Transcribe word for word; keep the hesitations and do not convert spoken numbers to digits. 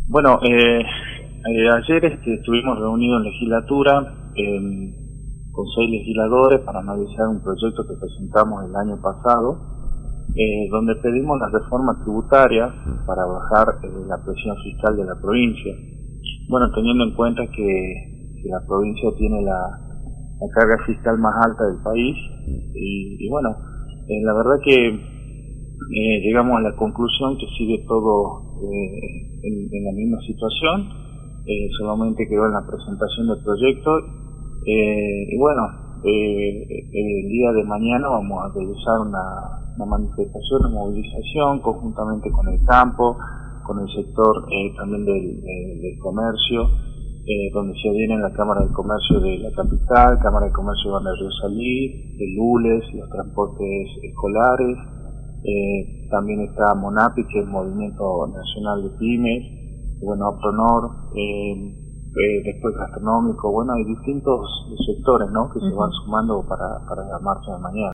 Bueno, eh, eh, ayer este, estuvimos reunidos en legislatura eh, con seis legisladores para analizar un proyecto que presentamos el año pasado, eh, donde pedimos la reforma tributaria para bajar eh, la presión fiscal de la provincia. Bueno, teniendo en cuenta que, que la provincia tiene la, la carga fiscal más alta del país, y, y bueno, eh, la verdad que Eh, llegamos a la conclusión que sigue todo eh, en, en la misma situación, eh, solamente quedó en la presentación del proyecto, eh, y bueno, eh, el día de mañana vamos a realizar una, una manifestación, una movilización conjuntamente con el campo, con el sector eh, también del, del, del comercio, eh, donde se adhieren la Cámara de Comercio de la capital, Cámara de Comercio de Río Salí, el U L E S, los transportes escolares. Eh, también está MONAPI, que es el Movimiento Nacional de Pymes, bueno, APRONOR, eh, eh, después gastronómico, bueno, hay distintos sectores, ¿no?, que uh-huh. se van sumando para, para la marcha de mañana.